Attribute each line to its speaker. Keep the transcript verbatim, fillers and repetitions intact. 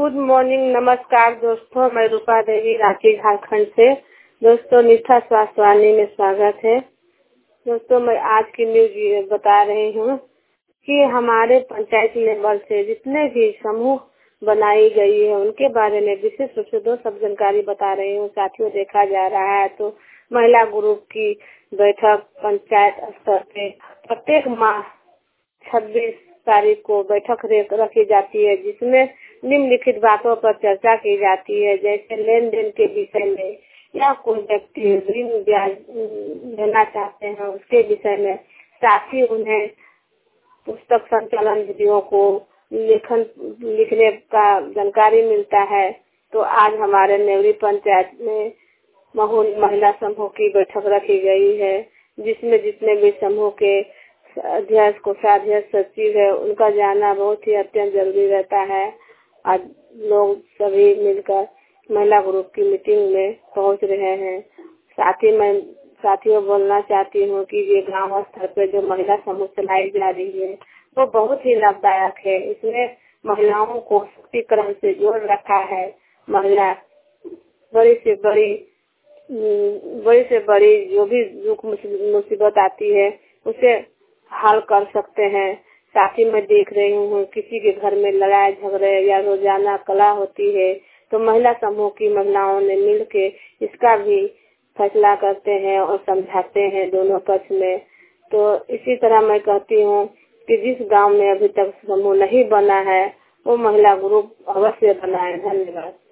Speaker 1: Good morning, नमस्कार दोस्तों। मैं रूपा देवी रांची झारखंड से। दोस्तों, निष्ठा स्वास्थ्य वाणी में स्वागत है। दोस्तों, मैं आज की न्यूज बता रही हूँ कि हमारे पंचायत लेवल से जितने भी समूह बनाई गई है उनके बारे में विशेष रूप से दो सब जानकारी बता रही हूँ। साथियों, देखा जा रहा है तो महिला ग्रुप की बैठक पंचायत स्तर पे प्रत्येक माह छब्बीस तारीख को बैठक रखी जाती है, जिसमें निम्नलिखित बातों पर चर्चा की जाती है, जैसे लेन देन के विषय में या कोई व्यक्ति ऋण ब्याज लेना चाहते हैं उसके विषय में। साथ ही उन्हें पुस्तक संचालन विधियों को लेखन लिखने का जानकारी मिलता है। तो आज हमारे नेवरी पंचायत में महूल महिला समूह की बैठक रखी गई है, जिसमें जितने भी समूह के अध्यक्ष कोषाध्यक्ष सचिव है उनका जाना बहुत ही अत्यंत जरूरी रहता है। आज लोग सभी मिलकर महिला ग्रुप की मीटिंग में पहुंच रहे हैं। साथ ही मैं साथियों बोलना चाहती हूं कि ये गांव स्तर पे जो महिला समूह चलाई जा रही है वो बहुत ही लाभदायक है। इसमें महिलाओं को सशक्तिकरण से जोड़ रखा है। महिला बड़ी से बड़ी बड़ी से बड़ी जो भी दुख मुसीबत आती है उसे हल कर सकते हैं। साथ ही मैं देख रही हूँ किसी के घर में लड़ाई झगड़े या रोजाना कला होती है तो महिला समूह की महिलाओं ने मिलके इसका भी फैसला करते हैं और समझाते हैं दोनों पक्ष में। तो इसी तरह मैं कहती हूँ कि जिस गांव में अभी तक समूह नहीं बना है वो महिला ग्रुप अवश्य बनाए। धन्यवाद।